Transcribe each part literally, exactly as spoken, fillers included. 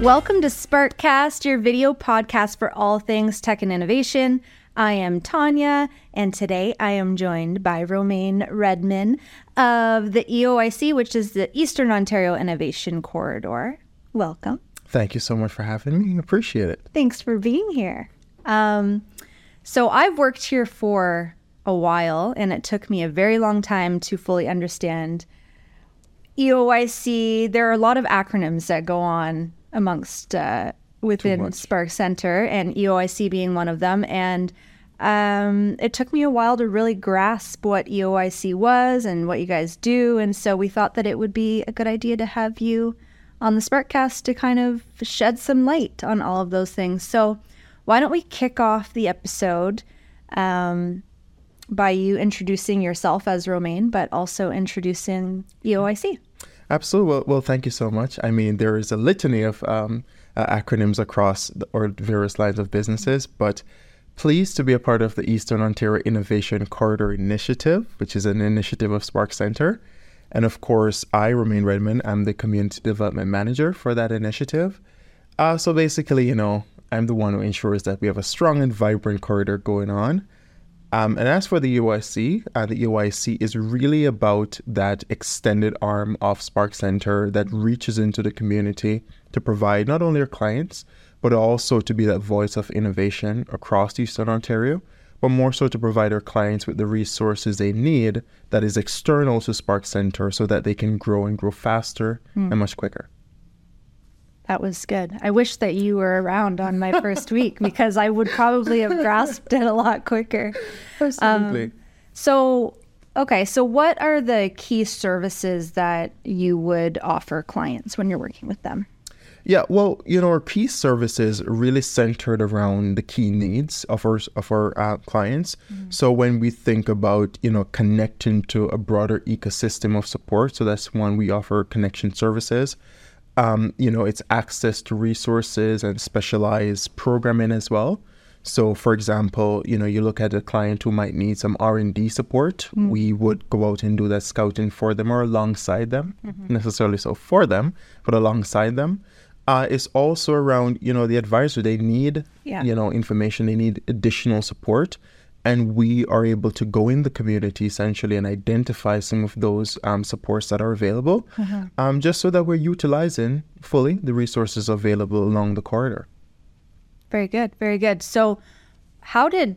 Welcome to Sparkcast, your video podcast for all things tech and innovation. I am Tanya, and today I am joined by Romain Redman of the E O I C, which is the Eastern Ontario Innovation Corridor. Welcome. Thank you so much for having me. Appreciate it. Thanks for being here. Um, so I've worked here for a while, and it took me a very long time to fully understand E O I C. There are a lot of acronyms that go on amongst uh, within Spark Center, and E O I C being one of them. And um, it took me a while to really grasp what E O I C was and what you guys do. And so we thought that it would be a good idea to have you on the Sparkcast to kind of shed some light on all of those things. So why don't we kick off the episode um, by you introducing yourself as Romain, but also introducing E O I C. Absolutely. Well, well, thank you so much. I mean, there is a litany of um, uh, acronyms across the, or various lines of businesses, but pleased to be a part of the Eastern Ontario Innovation Corridor Initiative, which is an initiative of Spark Center. And of course, I, Romain Redman, I'm the Community Development Manager for that initiative. Uh, so basically, you know, I'm the one who ensures that we have a strong and vibrant corridor going on. Um, and as for the E O I C, uh, the E O I C is really about that extended arm of Spark Center that reaches into the community to provide not only our clients, but also to be that voice of innovation across Eastern Ontario, but more so to provide our clients with the resources they need that is external to Spark Center so that they can grow and grow faster mm. and much quicker. That was good. I wish that you were around on my first week because I would probably have grasped it a lot quicker. Absolutely. Um, so, okay. So what are the key services that you would offer clients when you're working with them? Yeah, well, you know, our key services really centered around the key needs of our, of our uh, clients. Mm-hmm. So when we think about, you know, connecting to a broader ecosystem of support, so that's one, we offer connection services. Um, you know, it's access to resources and specialized programming as well. So, for example, you know, you look at a client who might need some R and D support. Mm-hmm. We would go out and do that scouting for them or alongside them, mm-hmm. necessarily so for them, but alongside them. Uh, it's also around, you know, the advisor. They need, yeah. you know, information. They need additional support. And we are able to go in the community essentially and identify some of those um, supports that are available, mm-hmm. um, just so that we're utilizing fully the resources available along the corridor. Very good. Very good. So how did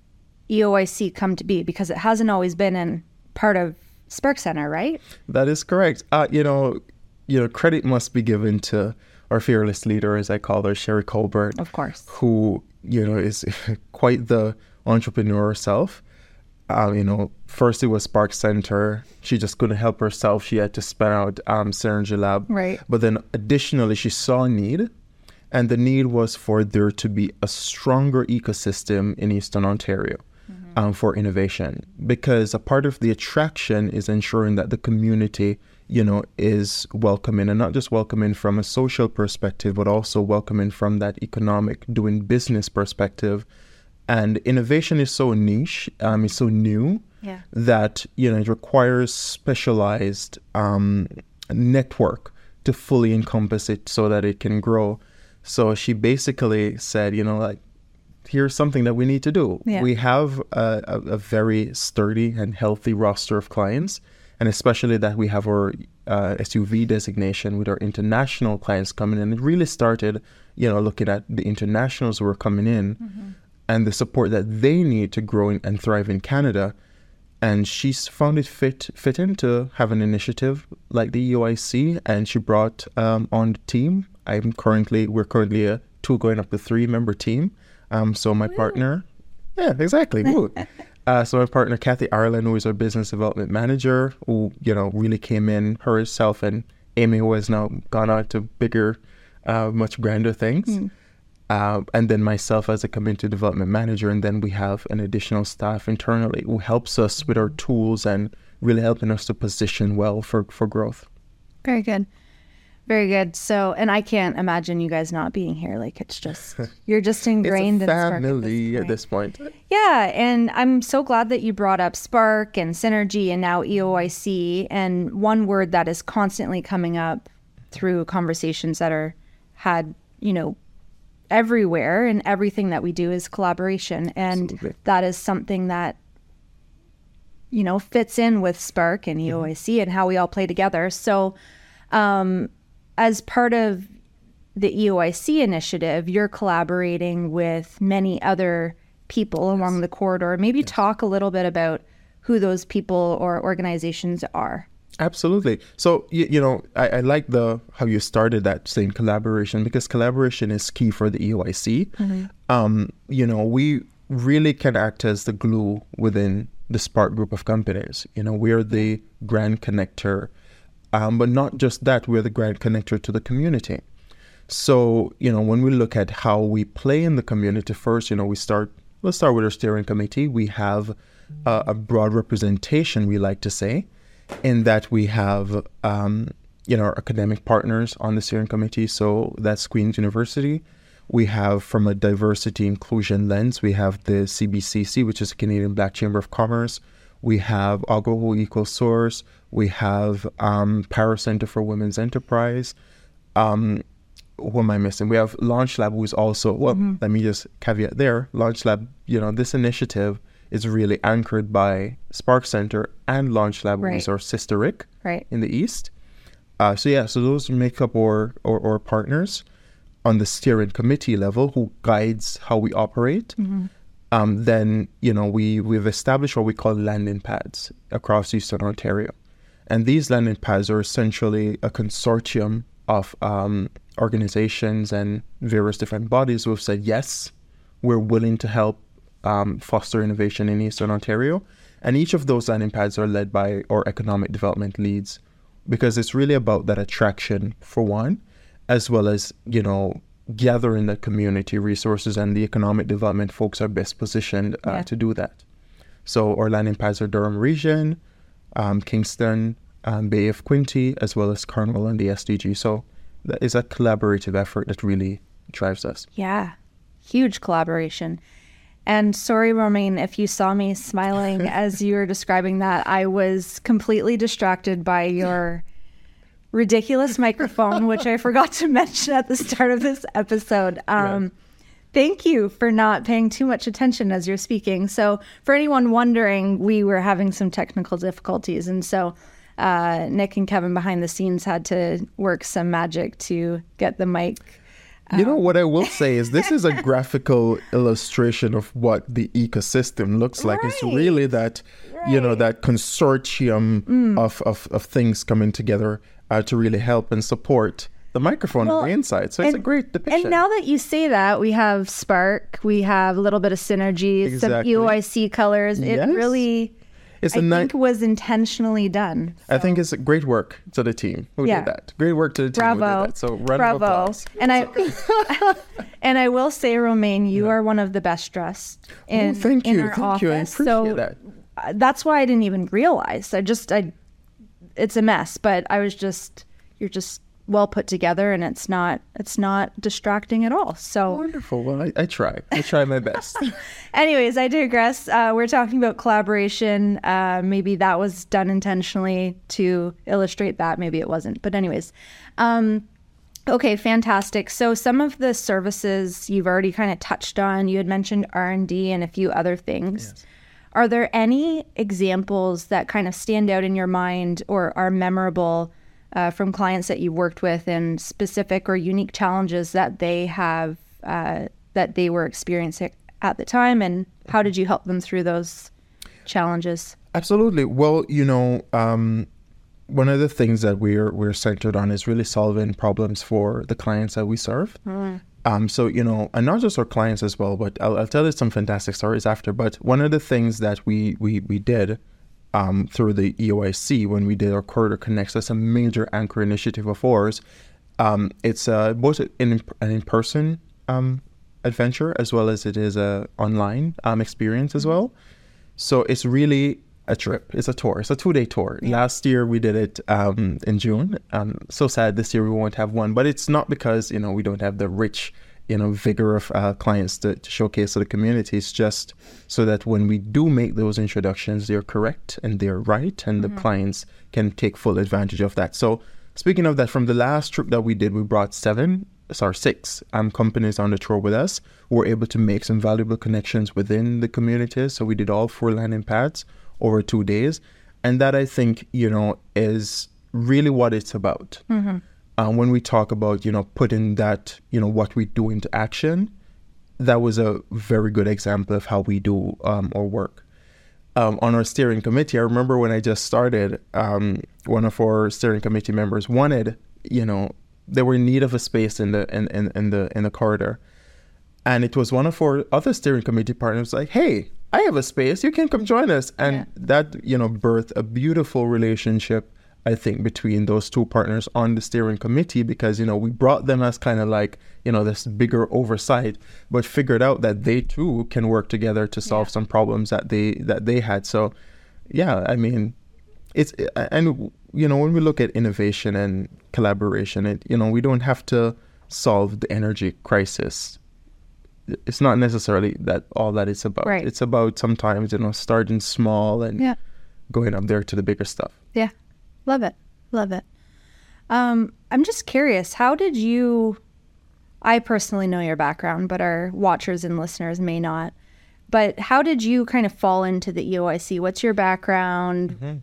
E O I C come to be? Because it hasn't always been in part of Spark Center, right? That is correct. Uh, you know, you know, credit must be given to our fearless leader, as I call her, Sherry Colbert. Of course. Who, you know, is quite the entrepreneur herself. Uh, you know, first it was Spark Center. She just couldn't help herself. She had to spin out um, Synergy Lab. Right. But then additionally, she saw a need. And the need was for there to be a stronger ecosystem in Eastern Ontario mm-hmm. um, for innovation. Because a part of the attraction is ensuring that the community, you know, is welcoming, and not just welcoming from a social perspective, but also welcoming from that economic doing business perspective. And innovation is so niche, um, it's so new yeah. that, you know, it requires specialized um, network to fully encompass it so that it can grow. So she basically said, you know, like, here's something that we need to do. Yeah. We have a, a, a very sturdy and healthy roster of clients, and especially that we have our uh, S U V designation with our international clients coming in. It really started, you know, looking at the internationals who were coming in. Mm-hmm. and the support that they need to grow in and thrive in Canada. And she's found it fit fitting to have an initiative like the E O I C, and she brought um, on the team. I'm currently, we're currently a two going up to three member team. Um, so my Woo. partner, yeah, exactly. uh, so my partner, Kathy Ireland, who is our business development manager, who, you know, really came in herself, and Amy, who has now gone out to bigger, uh, much grander things. Mm. Uh, and then myself as a community development manager. And then we have an additional staff internally who helps us with our tools and really helping us to position well for, for growth. Very good. Very good. So, and I can't imagine you guys not being here. Like, it's just, you're just ingrained it's a in family Spark at this point. at this point. Yeah. And I'm so glad that you brought up Spark and Synergy and now E O I C. And one word that is constantly coming up through conversations that are had, you know, everywhere, and everything that we do is collaboration. And Absolutely. That is something that, you know, fits in with Spark and E O I C mm-hmm. and how we all play together. So um, as part of the E O I C initiative, you're collaborating with many other people yes. along the corridor. Maybe yes. talk a little bit about who those people or organizations are. Absolutely. So, you, you know, I, I like the how you started that saying collaboration, because collaboration is key for the E O I C. Mm-hmm. Um, you know, we really can act as the glue within the Spark group of companies. You know, we're the grand connector, um, but not just that, we're the grand connector to the community. So, you know, when we look at how we play in the community first, you know, we start, let's start with our steering committee. We have uh, a broad representation, we like to say, in that we have, um, you know, our academic partners on the steering committee. So that's Queen's University. We have, from a diversity inclusion lens, we have the C B C C, which is the Canadian Black Chamber of Commerce. We have Alcohol Equal Source. We have um, Power Center for Women's Enterprise. Um, what am I missing? We have Launch Lab, who is also, well, mm-hmm. let me just caveat there. Launch Lab, you know, this initiative is really anchored by Spark Center and Launch Lab, right. which is our sister R I C right. in the East. Uh, so yeah, so those make up our, our, our partners on the steering committee level, who guides how we operate. Mm-hmm. Um, then, you know, we, we've established what we call landing pads across Eastern Ontario. And these landing pads are essentially a consortium of um, organizations and various different bodies who have said, yes, we're willing to help um, foster innovation in Eastern Ontario. And each of those landing pads are led by our economic development leads, because it's really about that attraction, for one, as well as, you know, gathering the community resources, and the economic development folks are best positioned uh, yeah. to do that. So our landing pads are Durham Region, um, Kingston, um, Bay of Quinte, as well as Cornwall and the S D G. So that is a collaborative effort that really drives us. Yeah, huge collaboration. And sorry, Romain, if you saw me smiling as you were describing that, I was completely distracted by your ridiculous microphone, which I forgot to mention at the start of this episode. Um, yeah. Thank you for not paying too much attention as you're speaking. So for anyone wondering, we were having some technical difficulties. And so uh, Nick and Kevin behind the scenes had to work some magic to get the mic. You know, what I will say is this is a graphical illustration of what the ecosystem looks like. Right. It's really that, right. you know, that consortium mm. of, of, of things coming together uh, to really help and support the microphone well, on the inside. So and, it's a great depiction. And now that you say that, we have Spark, we have a little bit of synergy, exactly. some E O I C colors. It yes. really... It's I a think ni- was intentionally done. So. I think it's great work to the team who yeah. did that. Great work to the team Bravo. who did that. So round Bravo. of applause. And I and I will say, Romain, you yeah. are one of the best dressed in, oh, thank in you. our thank office. You. I appreciate so that. That's why I didn't even realize. I just, I, it's a mess. But I was just, you're just well put together, and it's not it's not distracting at all. So wonderful. Well, I, I try. I try my best. Anyways, I digress. Uh, we're talking about collaboration. Uh, maybe that was done intentionally to illustrate that. Maybe it wasn't. But anyways, um, okay, fantastic. So some of the services you've already kind of touched on. You had mentioned R and D and a few other things. Yes. Are there any examples that kind of stand out in your mind or are memorable Uh, from clients that you've worked with, and specific or unique challenges that they have, uh, that they were experiencing at the time, and how did you help them through those challenges? Absolutely. Well, you know, um, one of the things that we're we're centered on is really solving problems for the clients that we serve. Mm. Um, so, you know, and not just our clients as well, but I'll, I'll tell you some fantastic stories after. But one of the things that we we we did Um, through the E O I C when we did our Corridor Connects. That's a major anchor initiative of ours. Um, it's uh, both an, an in-person um, adventure as well as it is a online um, experience as well. So it's really a trip. It's a tour. It's a two-day tour. Yeah. Last year we did it um, in June. Um, so sad this year we won't have one, but it's not because, you know, we don't have the rich you know, vigor of uh, clients to, to showcase to the community. It's just so that when we do make those introductions, they're correct and they're right, and mm-hmm. the clients can take full advantage of that. So speaking of that, from the last trip that we did, we brought seven sorry, six um, companies on the tour with us. We were able to make some valuable connections within the communities. So we did all four landing pads over two days. And that, I think, you know, is really what it's about. Mm-hmm. Um, when we talk about, you know, putting that, you know, what we do into action, that was a very good example of how we do um, our work. Um, on our steering committee, I remember when I just started, um, one of our steering committee members wanted, you know, they were in need of a space in the in, in, in the in the corridor, and it was one of our other steering committee partners like, "Hey, I have a space. You can come join us," and yeah. that, you know, birthed a beautiful relationship, I think, between those two partners on the steering committee, because, you know, we brought them as kind of like, you know, this bigger oversight, but figured out that they too can work together to solve yeah. some problems that they that they had. So, yeah, I mean, it's, and, you know, when we look at innovation and collaboration, it, you know, we don't have to solve the energy crisis. It's not necessarily that all that it's about. Right. It's about sometimes, you know, starting small and yeah. going up there to the bigger stuff. Yeah. Love it. Love it. Um, I'm just curious, how did you, I personally know your background, but our watchers and listeners may not, but how did you kind of fall into the E O I C? What's your background? Mm-hmm.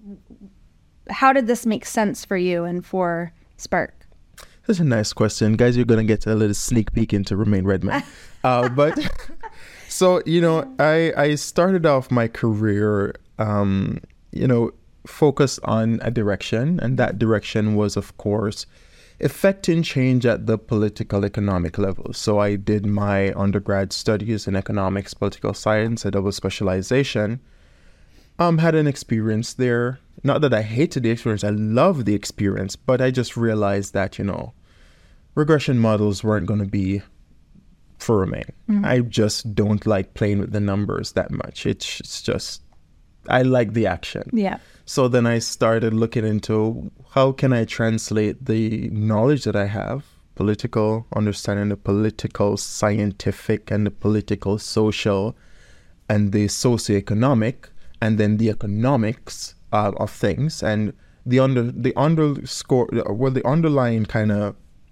How did this make sense for you and for Spark? That's a nice question. Guys, you're going to get a little sneak peek into Remain Redman. uh, but so, you know, I, I started off my career, um, you know, focused on a direction, and that direction was, of course, effecting change at the political economic level. So I did my undergrad studies in economics, political science, a double specialization. Um, had an experience there. Not that I hated the experience, I loved the experience, but I just realized that, you know, regression models weren't going to be for Remain. Mm-hmm. I just don't like playing with the numbers that much. It's, it's just, I like the action. Yeah. So then I started looking into how can I translate the knowledge that I have, political understanding, the political scientific and the political social and the socioeconomic, and then the economics uh, of things, and the under the underscore well the underlying kind of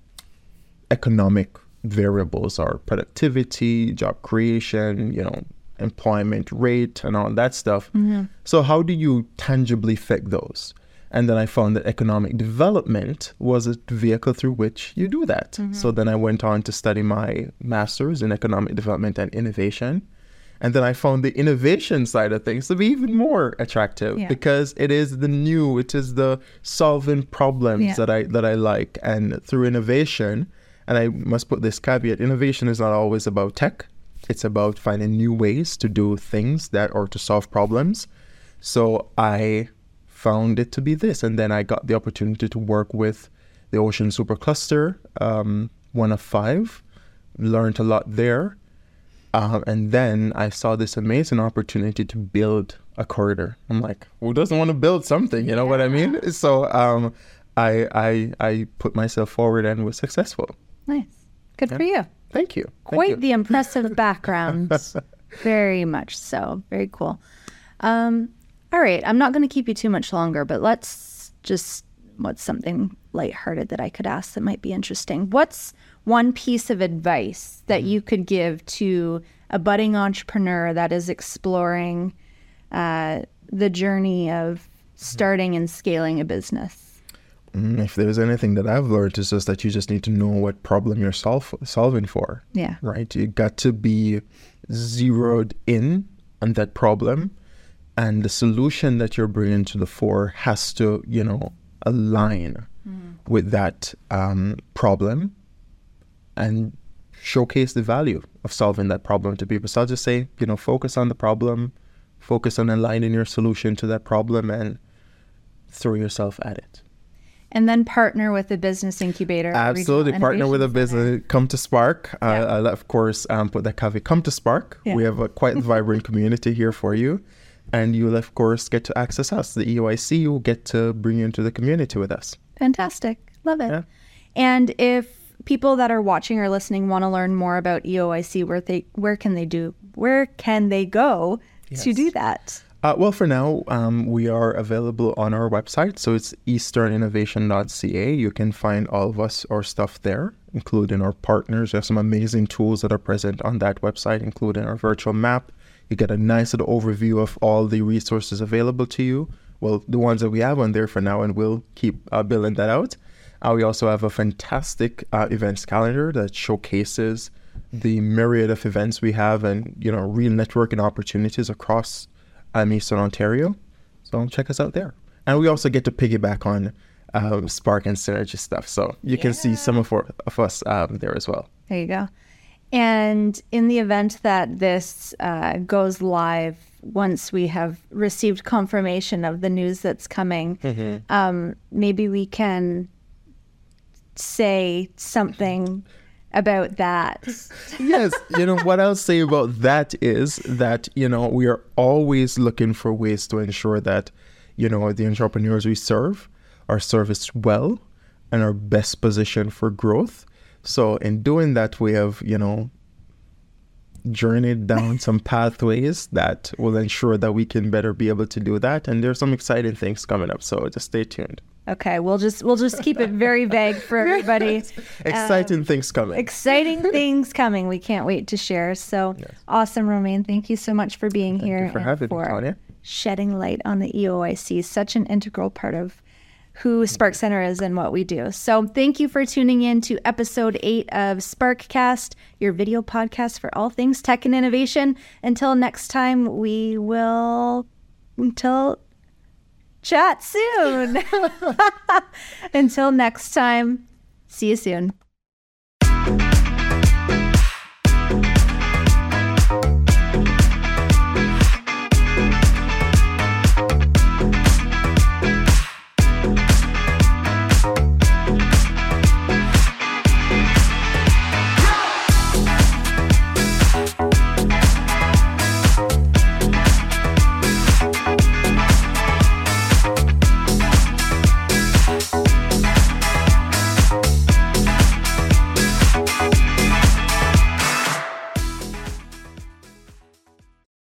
economic variables are productivity, job creation, you know, employment rate and all that stuff. Mm-hmm. So how do you tangibly affect those? And then I found that economic development was a vehicle through which you do that. Mm-hmm. So then I went on to study my master's in economic development and innovation. And then I found the innovation side of things to be even more attractive, yeah. because it is the new, it is the solving problems yeah. that I that I like. And through innovation, and I must put this caveat, innovation is not always about tech. It's about finding new ways to do things that or to solve problems. So I found it to be this. And then I got the opportunity to work with the Ocean Supercluster, um, one of five, learned a lot there. Uh, and then I saw this amazing opportunity to build a corridor. I'm like, who doesn't want to build something? You know yeah. what I mean? So um, I, I I put myself forward and was successful. Nice. Good yeah. for you. Thank you. Thank Quite you. the impressive background. Very much so. Very cool. Um, all right. I'm not going to keep you too much longer, but let's just, what's something lighthearted that I could ask that might be interesting? What's one piece of advice that you could give to a budding entrepreneur that is exploring uh, the journey of starting and scaling a business? If there's anything that I've learned, is just that you just need to know what problem you're solve, solving for. Yeah. Right? You got to be zeroed in on that problem, and the solution that you're bringing to the fore has to, you know, align mm. with that um, problem and showcase the value of solving that problem to people. So I'll just say, you know, focus on the problem, focus on aligning your solution to that problem, and throw yourself at it. And then partner with a business incubator. Absolutely. Partner with a business. Center. Come to Spark. Yeah. Uh, I'll, of course, um, put that caveat. Come to Spark. Yeah. We have a quite vibrant community here for you. And you'll, of course, get to access us. The E O I C will get to bring you into the community with us. Fantastic. Love it. Yeah. And if people that are watching or listening want to learn more about E O I C, where they where can they do? Where can they go yes. to do that? Uh, well, for now, um, we are available on our website. So it's eastern innovation dot c a. You can find all of us, our stuff there. including our partners. We have some amazing tools that are present on that website, including our virtual map. You get a nice little overview of all the resources available to you. Well, the ones that we have on there for now, and we'll keep uh, building that out. Uh, we also have a fantastic uh, events calendar that showcases the myriad of events we have and, you know, real networking opportunities across um, Eastern Ontario. So check us out there. And we also get to piggyback on um, Spark and Synergy stuff. So you yeah. can see some of, our, of us um, there as well. There you go. And in the event that this uh, goes live, once we have received confirmation of the news that's coming, mm-hmm. um, maybe we can say something about that. Yes. You know, what I'll say about that is that, you know, we are always looking for ways to ensure that, you know, the entrepreneurs we serve are serviced well and are best positioned for growth. So in doing that, we have, you know, journeyed down some pathways that will ensure that we can better be able to do that. And there's some exciting things coming up. So just stay tuned. Okay, we'll just we'll just keep it very vague for everybody. Exciting um, things coming. Exciting things coming. We can't wait to share. So yes. Awesome, Romain. Thank you so much for being Thank here you for having for me, Tanya. shedding light on the E O I C. Such an integral part of who Spark Center is and what we do. So thank you for tuning in to episode eight of SparkCast, your video podcast for all things tech and innovation. Until next time, we will until chat soon. Until next time, see you soon.